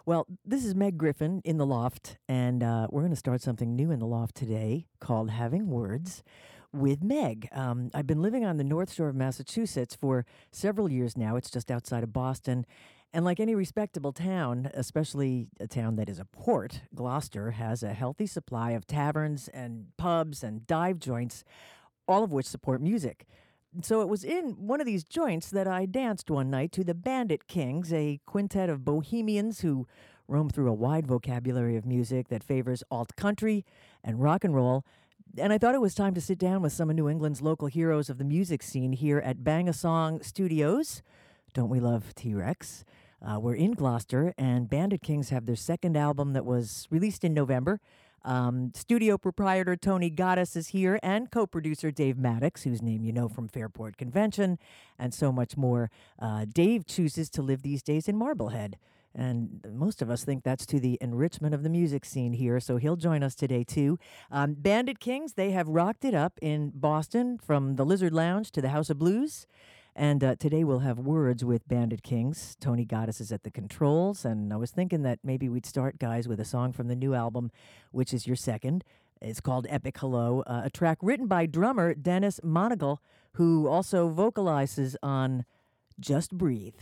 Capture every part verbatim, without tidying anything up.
Well, this is Meg Griffin in the Loft, and uh, we're going to start something new in the Loft today called Having Words with Meg. Um, I've been living on the North Shore of Massachusetts for several years now. It's just outside of Boston. And like any respectable town, especially a town that is a port, Gloucester has a healthy supply of taverns and pubs and dive joints, all of which support music. So it was in one of these joints that I danced one night to the Bandit Kings, a quintet of bohemians who roam through a wide vocabulary of music that favors alt country and rock and roll. And I thought it was time to sit down with some of New England's local heroes of the music scene here at Bang a Song Studios. Don't we love T-Rex? Uh, we're in Gloucester, and Bandit Kings have their second album that was released in November. Um, studio proprietor Tony Goddess is here, and co-producer Dave Maddox, whose name you know from Fairport Convention, and so much more. Uh, Dave chooses to live these days in Marblehead, and most of us think that's to the enrichment of the music scene here, so he'll join us today, too. Um, Bandit Kings, they have rocked it up in Boston, from the Lizard Lounge to the House of Blues. And uh, today we'll have words with Bandit Kings. Tony Goddess is at the controls, and I was thinking that maybe we'd start, guys, with a song from the new album, which is your second. It's called Epic Hello, uh, a track written by drummer Dennis Monagle, who also vocalizes on Just Breathe.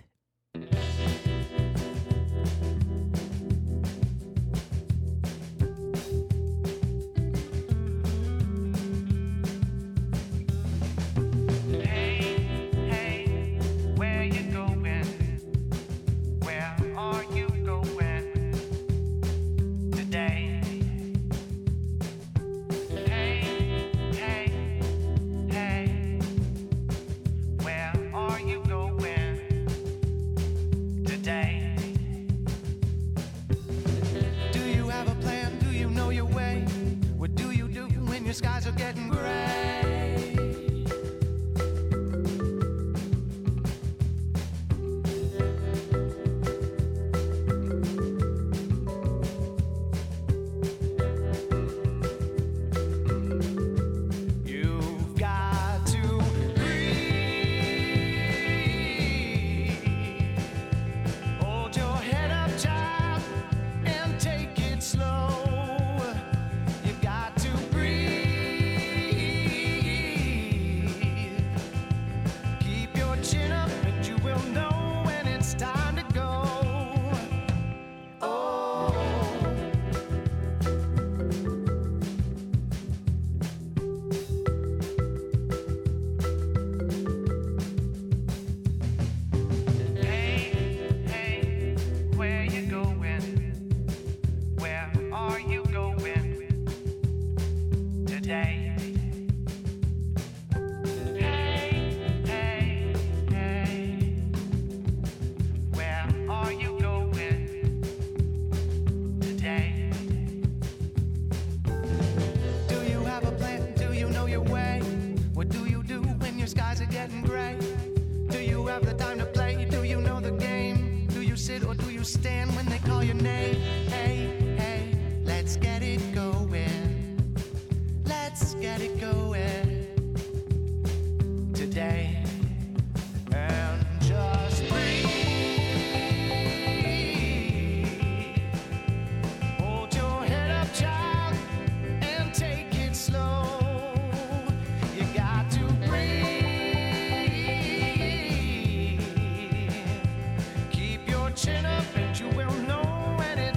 Your skies are getting gray. You've got to breathe. Hold your head up, child, and take it slow. You've got to breathe. Skies are getting gray. Do you have the time to play? Do you know the game? Do you sit or do you stand when they call your name? Hey, hey, let's get it going. Let's get it going today. And just breathe. Hold your head up, child, and take it slow. You got to breathe. Chin up and you will know when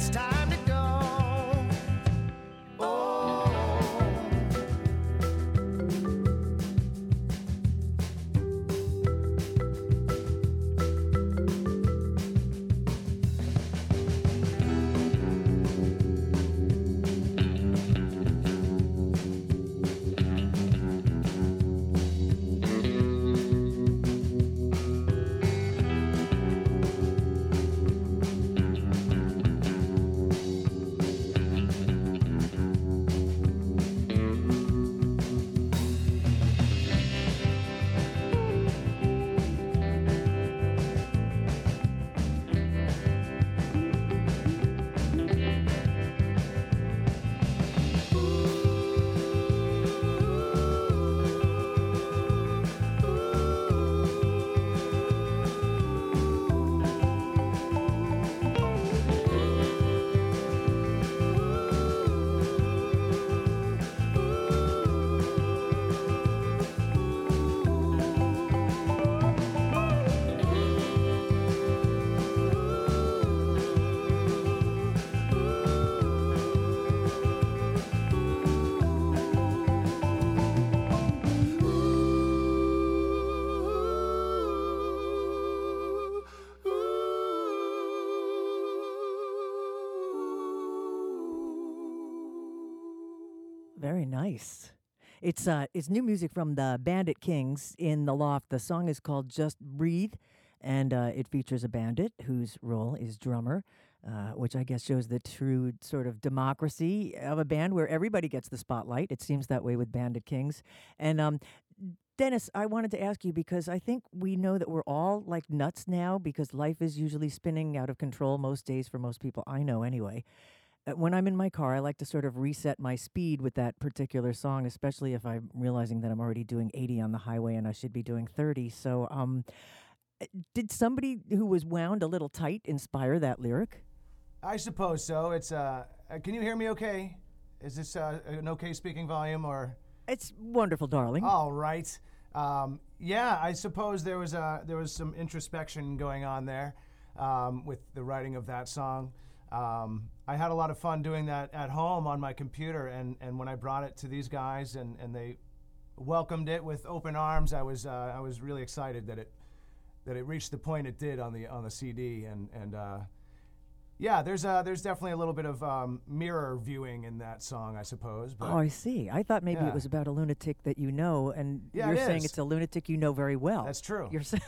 Very nice. It's uh, it's new music from the Bandit Kings in the Loft. The song is called "Just Breathe," and uh, it features a bandit whose role is drummer, uh, which I guess shows the true sort of democracy of a band where everybody gets the spotlight. It seems that way with Bandit Kings. And um, Dennis, I wanted to ask you because I think we know that we're all like nuts now because life is usually spinning out of control most days for most people I know anyway. Uh, When I'm in my car, I like to sort of reset my speed with that particular song, especially if I'm realizing that I'm already doing eighty on the highway and I should be doing thirty. So, um, uh, did somebody who was wound a little tight inspire that lyric? I suppose so. It's uh, uh can you hear me okay? Is this uh, an okay speaking volume or? It's wonderful, darling. All right. Um, yeah, I suppose there was uh, there was some introspection going on there um, with the writing of that song. Um, I had a lot of fun doing that at home on my computer, and, and when I brought it to these guys and, and they welcomed it with open arms, I was uh, I was really excited that it that it reached the point it did on the on the C D, and and uh, yeah, there's uh, there's definitely a little bit of um, mirror viewing in that song, I suppose. But Oh, I see. I thought maybe Yeah. it was about a lunatic that you know, and Yeah, you're it saying is. it's a lunatic you know very well. That's true. You're sa-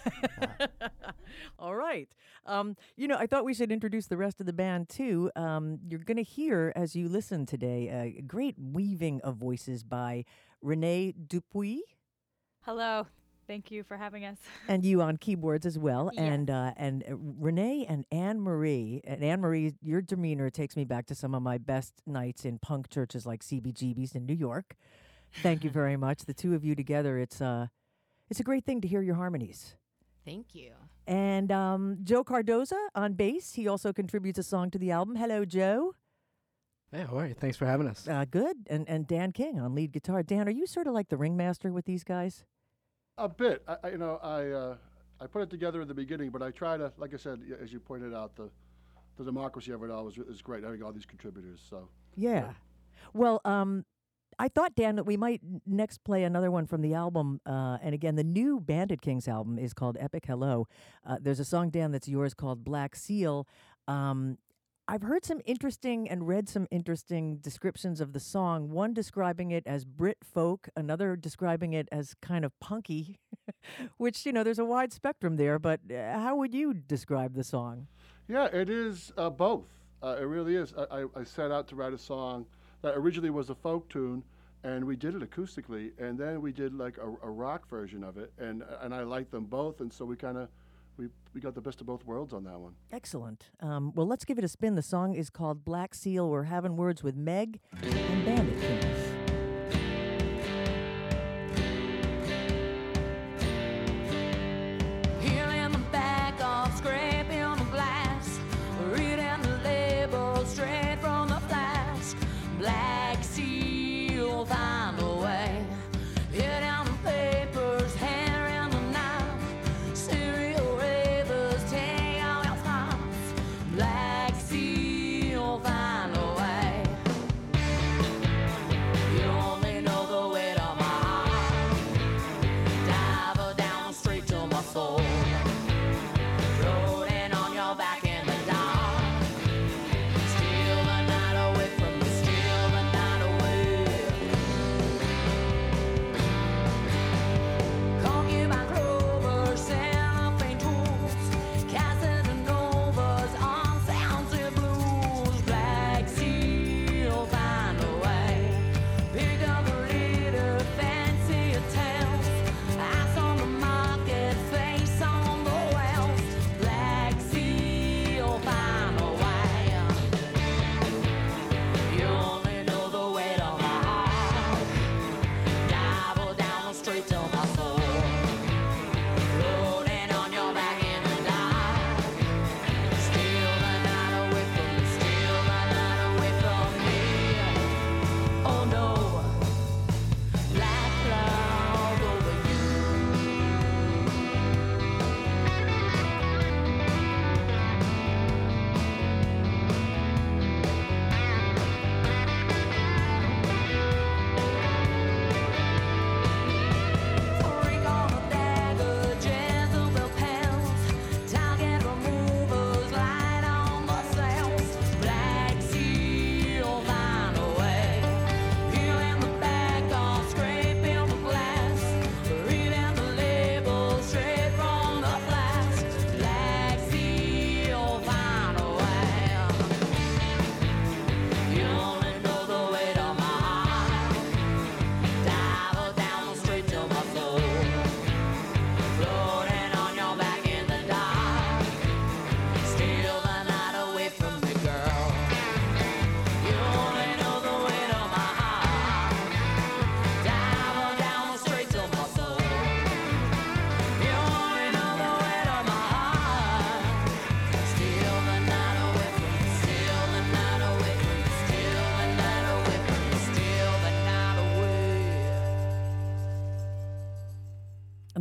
All right. Um, you know, I thought we should introduce the rest of the band too. Um, you're going to hear as you listen today a great weaving of voices by Renee Dupuis. Hello. Thank you for having us. And you on keyboards as well, Yes. and uh, and uh, Renee and Anne Marie. And Anne Marie, your demeanor takes me back to some of my best nights in punk churches like C B G B's in New York. Thank you very much. The two of you together, it's uh, it's a great thing to hear your harmonies. Thank you. And um, Joe Cardoza on bass. He also contributes a song to the album. Hello, Joe. Hey, all right. Thanks for having us. Uh, good. And and Dan King on lead guitar. Dan, are you sort of like the ringmaster with these guys? A bit. I, I, you know, I uh, I put it together in the beginning, but I try to, like I said, y- as you pointed out, the the democracy of it all is, is great, having all these contributors. So Yeah. Well, um, I thought, Dan, that we might n- next play another one from the album. Uh, and again, the new Bandit Kings album is called Epic Hello. Uh, there's a song, Dan, that's yours called Black Seal. Um, I've heard some interesting and read some interesting descriptions of the song. One describing it as Brit folk, another describing it as kind of punky, which, you know, there's a wide spectrum there. But uh, how would you describe the song? yeah, it is uh, both. Uh, it really is. I, I, I set out to write a song that originally was a folk tune, and we did it acoustically, and then we did like a, a rock version of it, and and I liked them both, and so we kind of we we got the best of both worlds on that one. Excellent. Um, well, let's give it a spin. The song is called Black Seal. We're having words with Meg and Bandit Kings. Peeling the back off, scraping the glass, reading the label straight from the flask. Black seal, find a way. Hit down the papers, hand in the knife. Serial ravers, take out your thoughts. Black seal, find a way.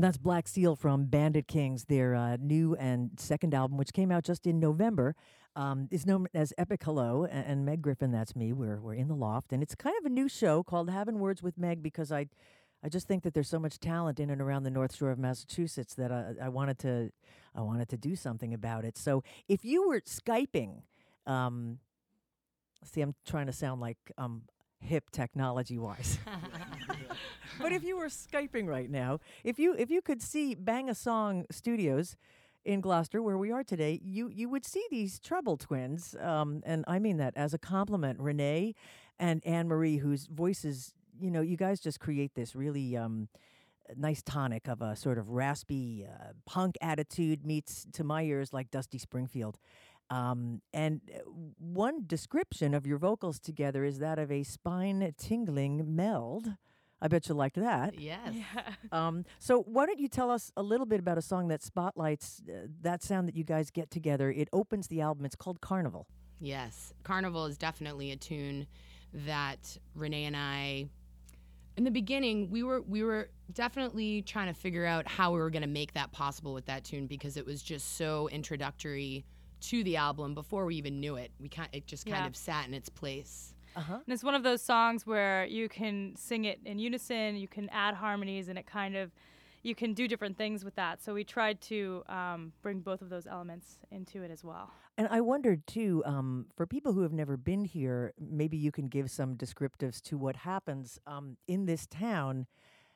That's Black Seal from Bandit Kings, their uh, new and second album, which came out just in November. Um, is known as Epic Hello, and, and Meg Griffin, that's me. We're we're in the loft, and it's kind of a new show called Having Words with Meg because I, I just think that there's so much talent in and around the North Shore of Massachusetts that I, I wanted to, I wanted to do something about it. So if you were Skyping, um, see, I'm trying to sound like um hip technology wise. But if you were Skyping right now, if you if you could see Bang a Song Studios in Gloucester, where we are today, you you would see these Treble twins, um, and I mean that as a compliment. Renee and Anne Marie, whose voices, you know, you guys just create this really um, nice tonic of a sort of raspy uh, punk attitude meets, to my ears, like Dusty Springfield. Um, and one description of your vocals together is that of a spine-tingling meld. I bet you liked that. Yes. Yeah. Um, so why don't you tell us a little bit about a song that spotlights uh, that sound that you guys get together? It opens the album. It's called Carnival. Yes. Carnival is definitely a tune that Renee and I, in the beginning, we were we were definitely trying to figure out how we were going to make that possible with that tune because it was just so introductory to the album before we even knew it. We kind it just kind Yeah. of sat in its place. Uh-huh. And it's one of those songs where you can sing it in unison, you can add harmonies, and it kind of, you can do different things with that. So we tried to um, bring both of those elements into it as well. And I wondered, too, um, for people who have never been here, maybe you can give some descriptives to what happens um, in this town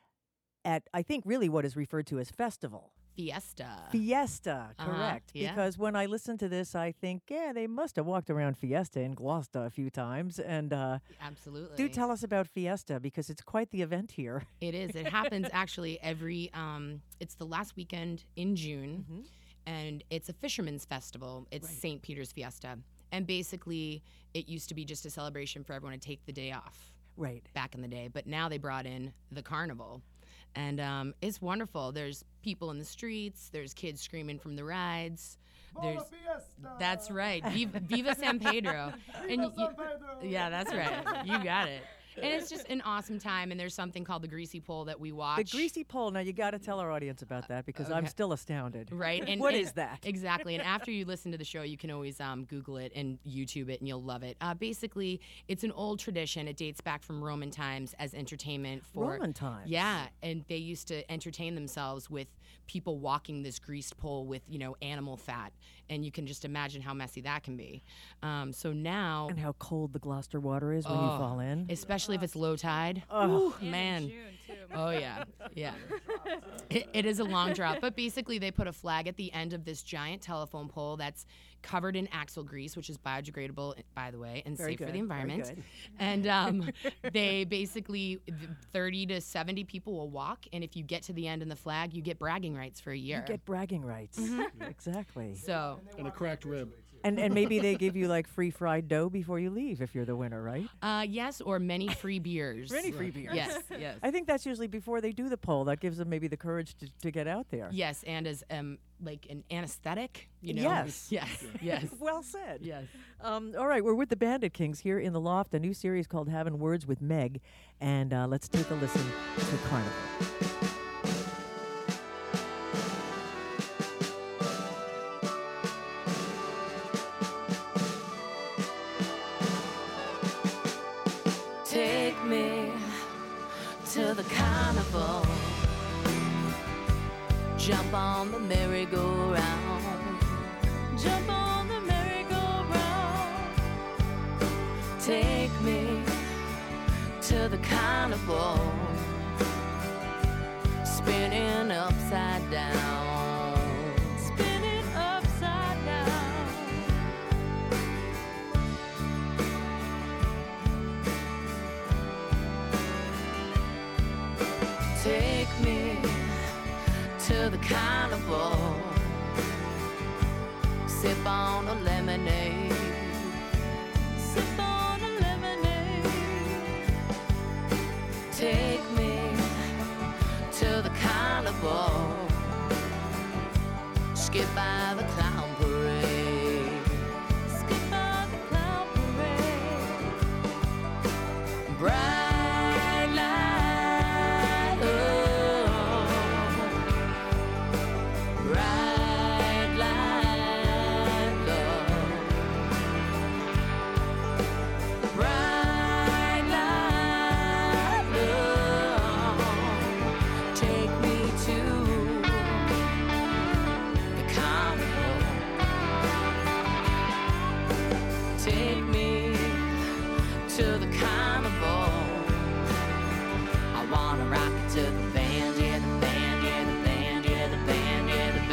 at, I think, really what is referred to as festival. Fiesta. Fiesta, Uh-huh, correct. yeah. Because when I listen to this, I think, yeah, they must have walked around Fiesta in Gloucester a few times. And uh, Absolutely. do tell us about Fiesta, because it's quite the event here. It is. It happens actually every, um, it's the last weekend in June, Mm-hmm. and it's a fisherman's festival. It's Saint Peter's Fiesta. And basically, it used to be just a celebration for everyone to take the day off Right. back in the day. But now they brought in the carnival. And um, it's wonderful. There's people in the streets. There's kids screaming from the rides. There's, that's right. Viva, Viva San Pedro. and y- y- Yeah, that's right. You got it. And it's just an awesome time. And there's something called the Greasy Pole that we watch. The Greasy Pole. Now, you got to tell our audience about that, because I'm okay. still astounded. Right. And What and- is that? Exactly. And after you listen to the show, you can always um, Google it and YouTube it, and you'll love it. Uh, basically, it's an old tradition. It dates back from Roman times as entertainment for Roman times? Yeah, and they used to entertain themselves with people walking this greased pole with, you know, animal fat, and you can just imagine how messy that can be. Um, so now, And how cold the Gloucester water is when you Oh, fall in. especially if it's low tide. Oh. Ooh, man. June, too. Oh yeah, yeah. It, it is a long drop, but basically they put a flag at the end of this giant telephone pole that's covered in axle grease, which is biodegradable, by the way, and Very safe for good, the very environment. good. And um, they basically thirty to seventy people will walk, and if you get to the end in the flag, you get bragging rights for a year. You get bragging rights. Mm-hmm. Exactly. so And a cracked rib. And and maybe they give you like free fried dough before you leave if you're the winner, right? uh, yes, or many free beers. Many free beers. Yes, yes. I think that's usually before they do the poll. That gives them maybe the courage to, to get out there. Yes, and as um like an anesthetic, you know. Yes. Yes. Yes. Well said. Yes. Um, all right, we're with the Bandit Kings here in the loft, a new series called Having Words with Meg. And uh, let's take a listen to Carnival. Take me to the carnival. Jump on the merry-go-round. Jump on the merry-go-round. Take me to the carnival. Spinning upside down. Spinning upside down. Take me to the carnival. Sip on a lemonade. Sip on a lemonade. Take me to the carnival. Skip by the clown parade. Skip by the clown parade. Bright light, oh. to the carnival. I wanna rock it to the band, yeah, the band, yeah, the band, yeah, the band, yeah, the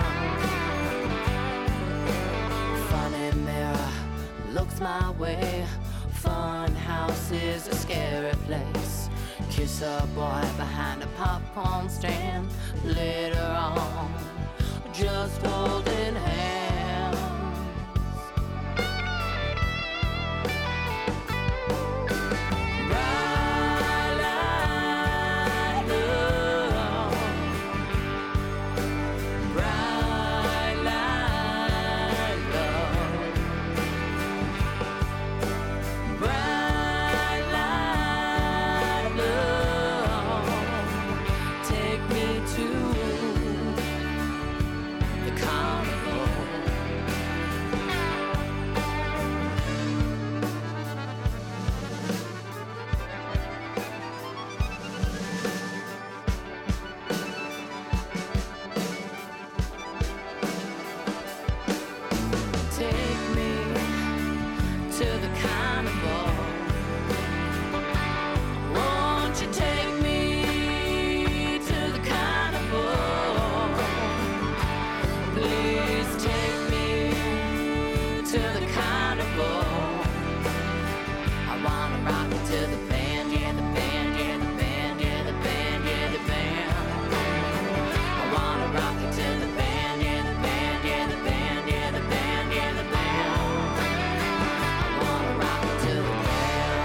band. Funny mirror looks my way. Fun house is a scary place. Kiss a boy behind a popcorn stand. Later on, just holding hands. Bright light love, bright light love, bright light love. Take me to the carnival. Take me to the carnival. Won't you take me to the carnival? Please take me to the carnival. I wanna rock it to the band, yeah, the band, yeah, the band, yeah, the band, yeah, the band. I wanna rock it to the band, yeah, the band, yeah, the band, yeah, the band, yeah, the band. I wanna rock it to the band.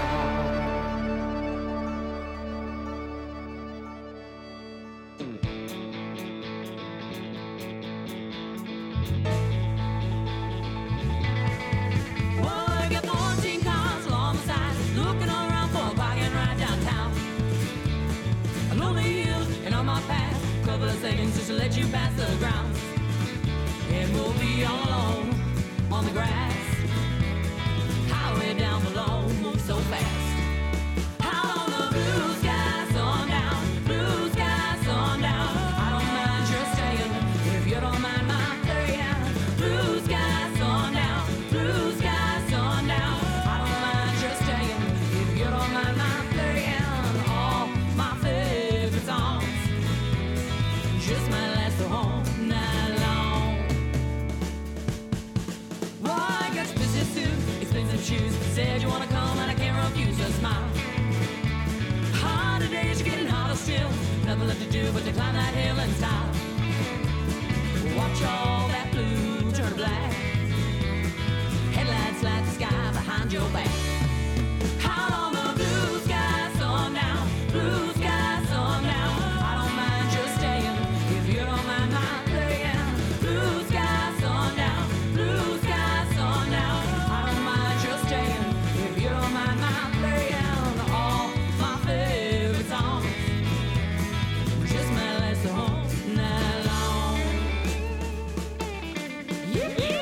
Well, I got fourteen cars along the side, looking all around for a parking right downtown. A lonely hill and on my path, couple of seconds just to let you pass the ground. And we'll be all alone on the grass. Highway down below moves so fast. Out on the blue sky, sundown, blue sky, sundown. I don't mind just staying if you don't mind my playing. Blue sky, sundown, blue sky, sundown. I don't mind just staying if you don't mind my playing. All my favorite songs just might last the whole night long. Well, I got your business suit, expensive shoes. Said you wanna come and I can't refuse a smile. Harder days are getting harder still. Nothing left to do but to climb that hill in style. Watch all that blue turn black. Headlights light the sky behind your back. Out on the blue sky, sundown, blue sky, sundown. I don't mind just staying if you don't mind my playing. Blue sky, sundown, blue sky, sundown. I don't mind just staying if you don't mind my playing. All my favorite songs just might last the whole night long. Yeah.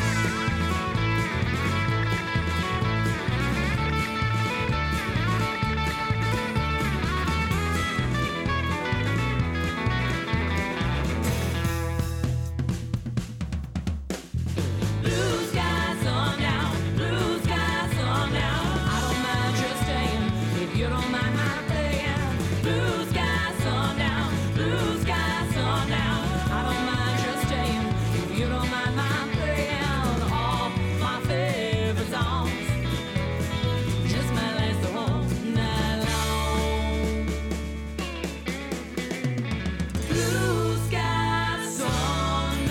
Blue sky, sundown, blue sky, sundown. I don't mind just staying if you don't mind my playing. Blue sky, sundown, blue sky, sundown. I don't mind just staying if you don't mind my playing. All my favorite songs just might last the whole night long. Blue sky, sundown.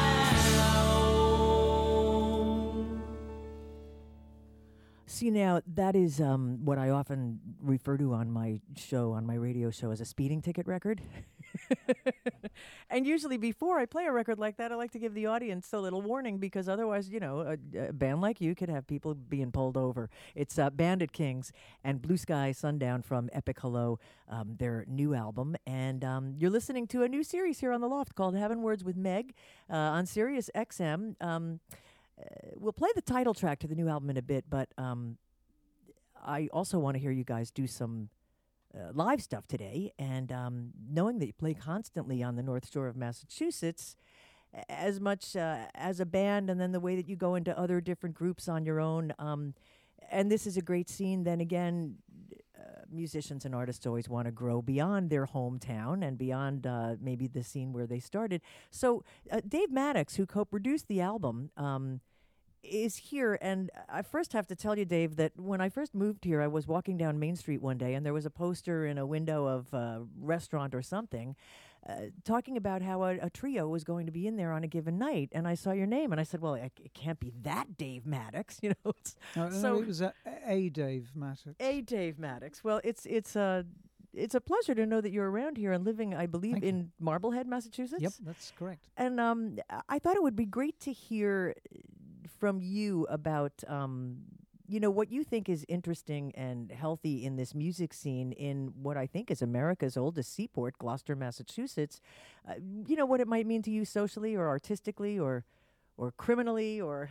See, now that is um, what I often refer to on my show, on my radio show, as a speeding ticket record. And usually before I play a record like that, I like to give the audience a little warning because otherwise, you know, a, a band like you could have people being pulled over. It's uh, Bandit Kings and Blue Sky Sundown from Epic Hello, um, their new album. And um, you're listening to a new series here on The Loft called Having Words with Meg uh, on Sirius X M. Um, uh, we'll play the title track to the new album in a bit, but um, I also want to hear you guys do some uh, live stuff today. And um, knowing that you play constantly on the North Shore of Massachusetts, a- as much uh, as a band, and then the way that you go into other different groups on your own, um, and this is a great scene. Then again, uh, musicians and artists always want to grow beyond their hometown and beyond uh, maybe the scene where they started. So uh, Dave Maddox, who co-produced the album, um, is here. And I first have to tell you, Dave, that when I first moved here, I was walking down Main Street one day, and there was a poster in a window of a restaurant or something uh, talking about how a, a trio was going to be in there on a given night. And I saw your name, and I said, well, it, it can't be that Dave Maddox, you know. It's, No, no, so it was a, a Dave Maddox. a Dave Maddox. Well, it's it's a it's a pleasure to know that you're around here and living, I believe, Thank you. in Marblehead, Massachusetts. Yep, that's correct. And um, I thought it would be great to hear from you about, um, you know, what you think is interesting and healthy in this music scene in what I think is America's oldest seaport, Gloucester, Massachusetts. Uh, you know, what it might mean to you socially or artistically or or criminally or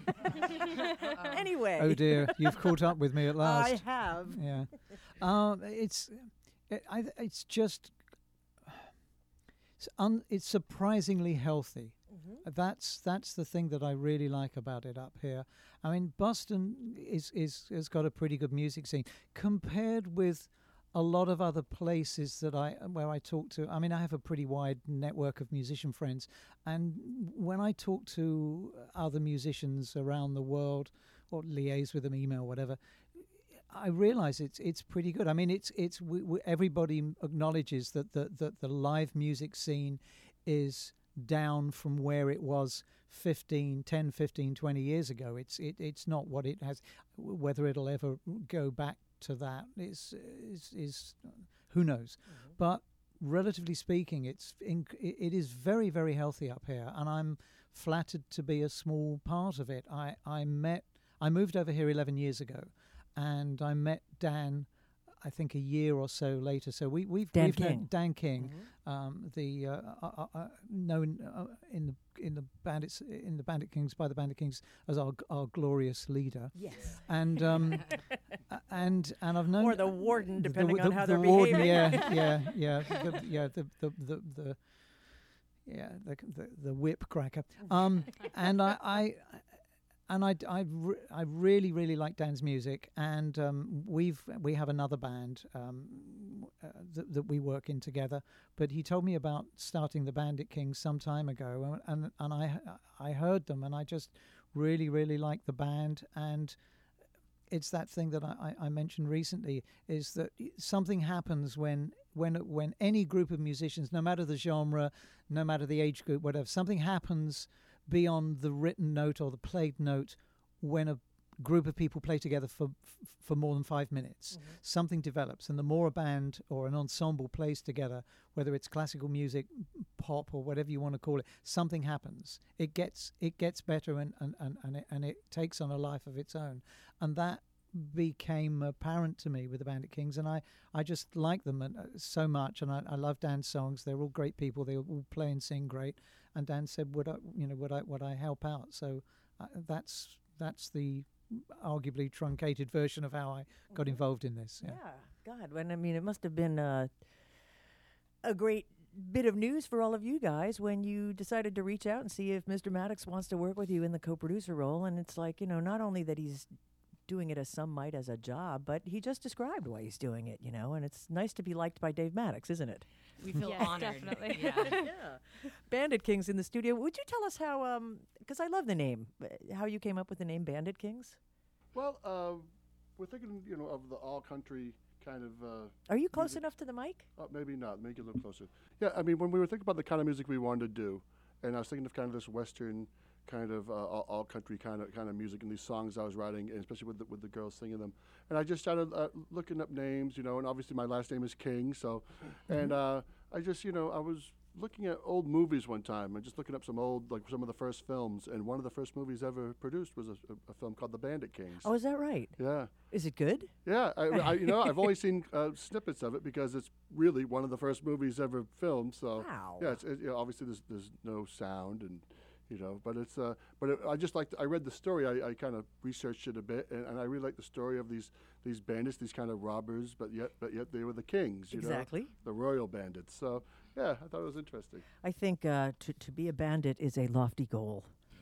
anyway. Oh dear, you've caught up with me at last. I have. Yeah, um, it's it, I, it's just it's, un, it's surprisingly healthy. Mm-hmm. That's that's the thing that I really like about it up here. I mean, Boston is is has got a pretty good music scene compared with a lot of other places that I where I talk to. I mean, I have a pretty wide network of musician friends, and when I talk to other musicians around the world or liaise with them, email, whatever, I realize it's it's pretty good. I mean, it's it's we, we, everybody acknowledges that the that the live music scene is down from where it was fifteen, ten, fifteen, twenty years ago. It's it, it's not what it has. Whether it'll ever go back to that is is, is who knows. Mm-hmm. But relatively speaking, it's inc- it is very, very healthy up here, and I'm flattered to be a small part of it. I, I met I moved over here eleven years ago, and I met Dan I think a year or so later. So we we've Dan we've King. known Dan King, Mm-hmm. um, the uh, uh, uh, known uh, in the in the bandits in the Bandit Kings by the Bandit Kings as our our glorious leader. Yes. And um, uh, and and I've known Or the warden, the- depending the, on the, how the they're warden, behaving. yeah, yeah, yeah, the, yeah, the the the, the yeah the, the the whip cracker. Um, and I. I And I, I, re- I really, really like Dan's music, and um, we've we have another band um, uh, that, that we work in together. But he told me about starting the Bandit Kings some time ago, and and I I heard them, and I just really, really like the band. And it's that thing that I, I mentioned recently, is that something happens when when when any group of musicians, no matter the genre, no matter the age group, whatever, something happens beyond the written note or the played note when a group of people play together for f- for more than five minutes. Mm-hmm. Something develops, and the more a band or an ensemble plays together, whether it's classical music, pop, or whatever you want to call it, something happens. It gets it gets better, and and, and, and, it, and it takes on a life of its own. And that became apparent to me with the Bandit Kings, and I, I just like them and, uh, so much, and I, I love Dan's songs. They're all great people. They all play and sing great. And Dan said, "Would I, you know, would I, would I help out?" So uh, that's that's the arguably truncated version of how I got involved in this. Yeah, Yeah, God, when I mean, it must have been uh, a great bit of news for all of you guys when you decided to reach out and see if Mister Maddox wants to work with you in the co-producer role. And it's like, you know, not only that he's doing it as some might as a job, but he just described why he's doing it, you know, and it's nice to be liked by Dave Maddox, isn't it? We feel Yes, honored. definitely. Yeah. Yeah. Bandit Kings in the studio. Would you tell us how, um, because I love the name, uh, how you came up with the name Bandit Kings? Well, uh, we're thinking, you know, of the all-country kind of. Uh, Are you close music. enough to the mic? Uh, maybe not. Make it a little closer. Yeah, I mean, when we were thinking about the kind of music we wanted to do, and I was thinking of kind of this Western kind of uh, all, all country kind of kind of music and these songs I was writing, and especially with the, with the girls singing them. And I just started uh, looking up names, you know, and obviously my last name is King, so, and uh, I just, you know, I was looking at old movies one time and just looking up some old, like some of the first films, and one of the first movies ever produced was a, a, a film called The Bandit Kings. Oh, is that right? Yeah. Is it good? Yeah, I, I, you know, I've only seen uh, snippets of it because it's really one of the first movies ever filmed. So Wow. yeah, it's, it, you know, obviously there's there's no sound, and you know, but it's uh, but it, I just like I read the story. I, I kind of researched it a bit, and, and I really like the story of these these bandits, these kind of robbers, but yet but yet they were the kings, you Exactly. know, the royal bandits. So yeah, I thought it was interesting. I think uh, to, to be a bandit is a lofty goal.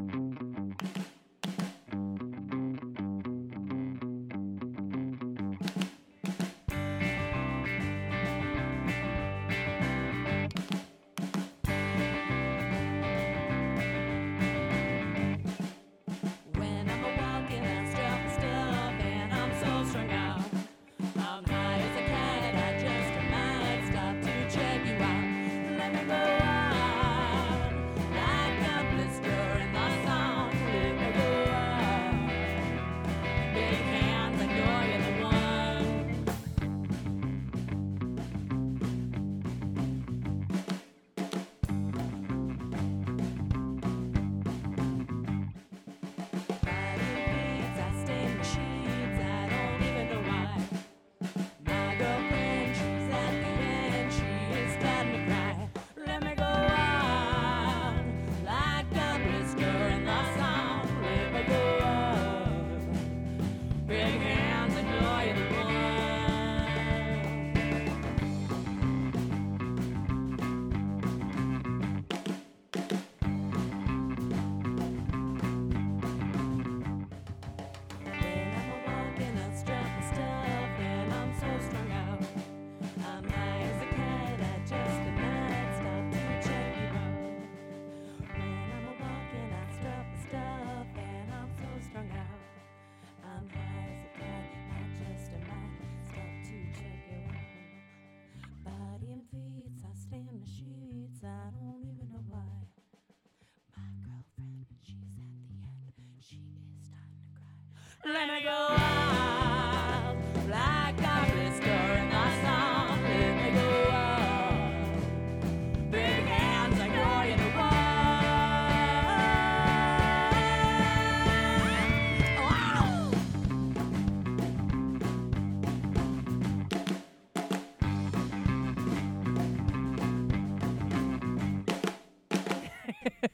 Thank you.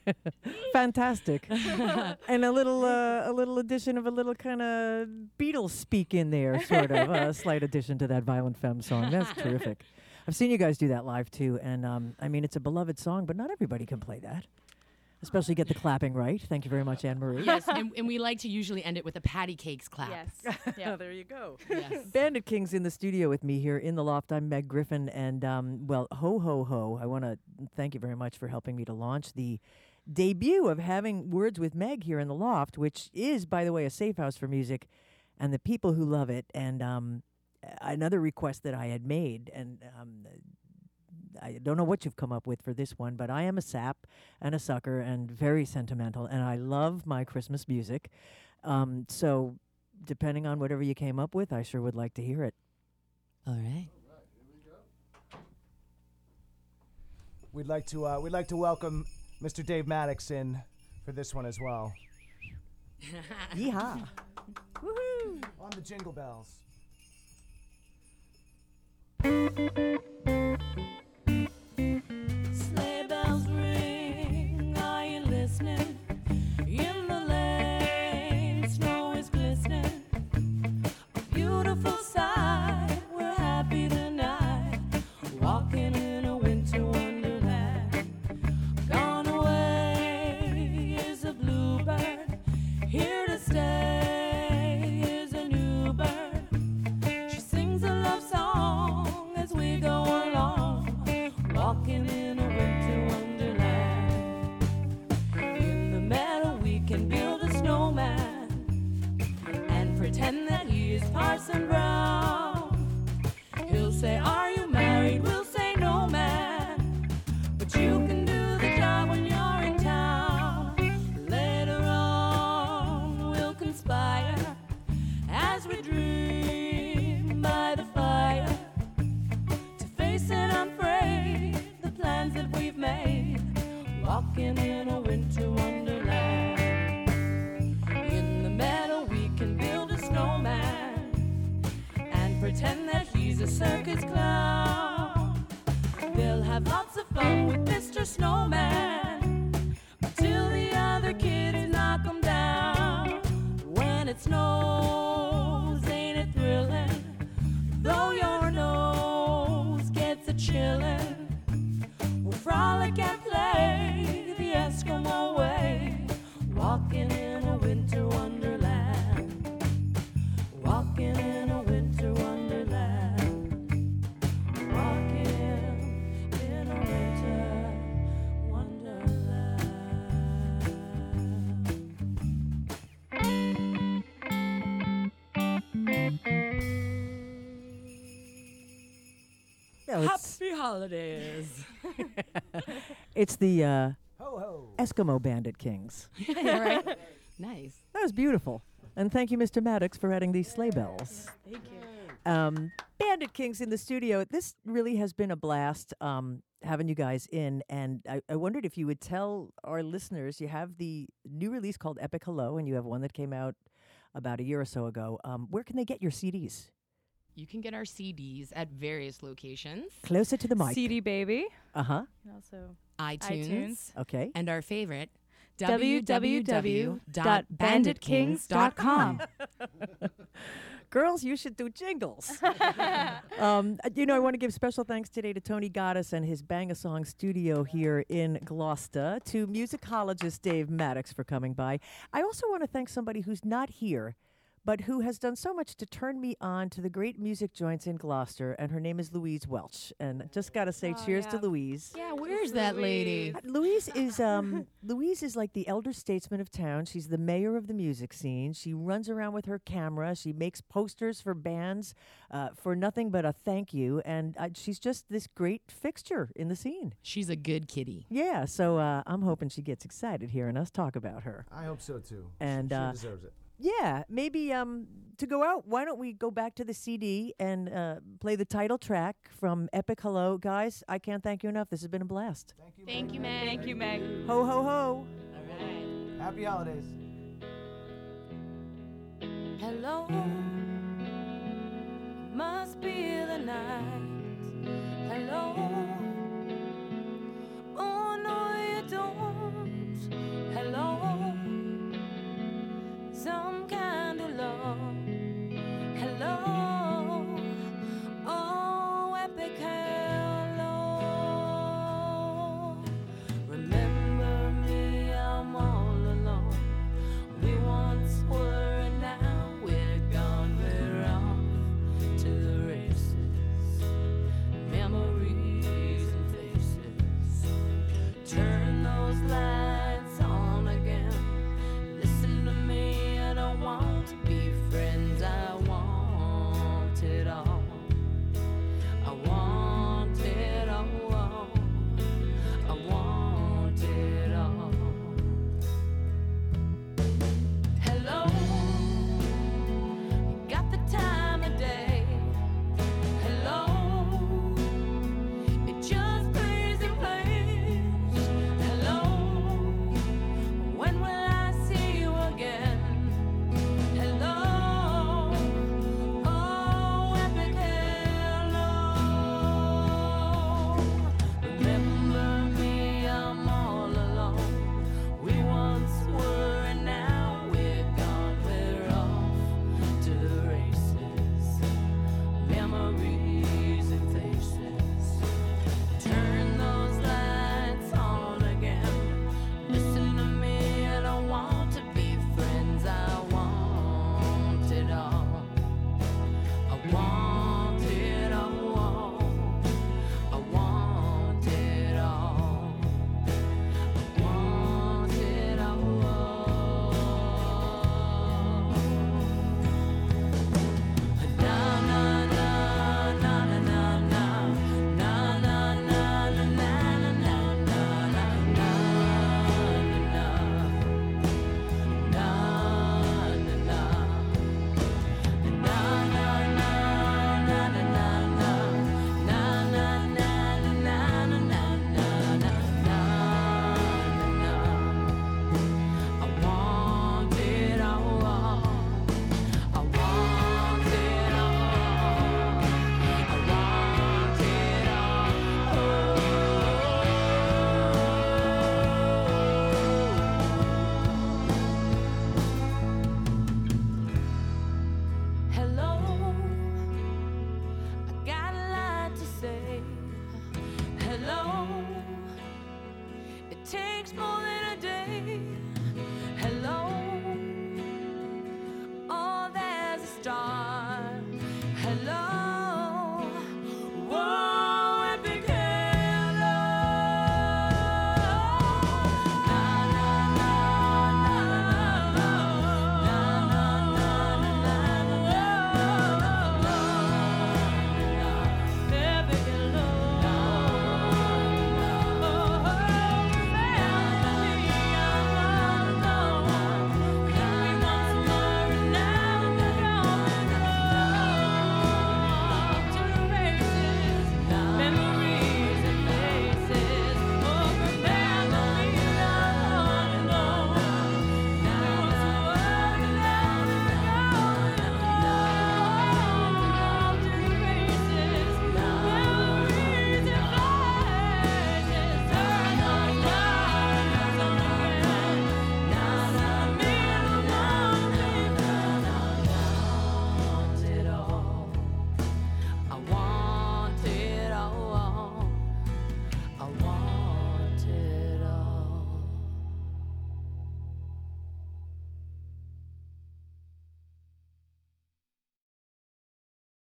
Fantastic. And a little uh, a little addition of a little kind of Beatles speak in there, sort of. A slight addition to that Violent Femme song. That's terrific. I've seen you guys do that live, too. And, um, I mean, it's a beloved song, but not everybody can play that. Especially get the clapping right. Thank you very much, Anne-Marie. Yes, and, and we like to usually end it with a patty cakes clap. Yes. Yeah. There you go. Yes. Bandit King's in the studio with me here in the loft. I'm Meg Griffin, and um, well, ho ho ho! I want to thank you very much for helping me to launch the debut of Having Words with Meg here in the loft, which is, by the way, a safe house for music, and the people who love it. And um, another request that I had made, and um, I don't know what you've come up with for this one, but I am a sap and a sucker and very sentimental, and I love my Christmas music. Um, so, depending on whatever you came up with, I sure would like to hear it. All right. We'd like to uh, we'd like to welcome Mister Dave Maddox in for this one as well. Yeehaw! Woohoo! On the Jingle Bells. Sleigh bells ring, are you listening? In the lane, snow is glistening. A beautiful sight, we're happy tonight, walking in a winter wonderland. Gone away is a bluebird, here to stay is a new bird. She sings a love song as we go along, walking in a winter wonderland. In the meadow we can build a snowman and pretend that he is Parson Brown. He'll say, are you married? We'll say, no, man, but you can do the job when you're in town. Later on we'll conspire as we dream by the fire, to face it unafraid, the plans that we've made, walking in a winter wonderland. In the meadow we can build a snowman and pretend that he's a circus clown. We'll have lots of fun with Mister Snowman until the other kids knock him down. When it snows, ain't it thrilling? Though your nose gets a chillin', we'll frolic and play the Eskimo way, walking in a winter wonderland, walking in a winter wonderland, walking in a winter wonderland. Yeah, it's, Happy holidays. it's the uh, Ho ho! Eskimo Bandit Kings. Yeah, right? Nice. That was beautiful. And thank you, Mister Maddox, for adding these sleigh bells. Thank you. Um, Bandit Kings in the studio. This really has been a blast um, having you guys in. And I, I wondered if you would tell our listeners, you have the new release called Epic Hello, and you have one that came out about a year or so ago. Um, where can they get your C Ds? You can get our C Ds at various locations. Closer to the mic. C D Baby. Uh-huh. And also iTunes. iTunes. Okay. And our favorite, w w w dot bandit kings dot com. Girls, you should do jingles. um, uh, you know, I want to give special thanks today to Tony Goddess and his Bang a Song studio here in Gloucester, to musicologist Dave Maddox for coming by. I also want to thank somebody who's not here, but who has done so much to turn me on to the great music joints in Gloucester, and her name is Louise Welch. And just got to say Oh, cheers yeah. to Louise. Yeah, where's that lady? Uh, Louise is um, Louise is like the elder statesman of town. She's the mayor of the music scene. She runs around with her camera. She makes posters for bands uh, for nothing but a thank you, and uh, she's just this great fixture in the scene. She's a good kitty. Yeah, so uh, I'm hoping she gets excited hearing us talk about her. I hope so too. And, she uh, deserves it. Yeah, maybe um, to go out, why don't we go back to the C D and uh, play the title track from Epic Hello. Guys, I can't thank you enough. This has been a blast. Thank you. Thank you, Meg. Thank you, Meg. Ho, ho, ho. All right. Happy holidays. Hello, must be the night. Hello,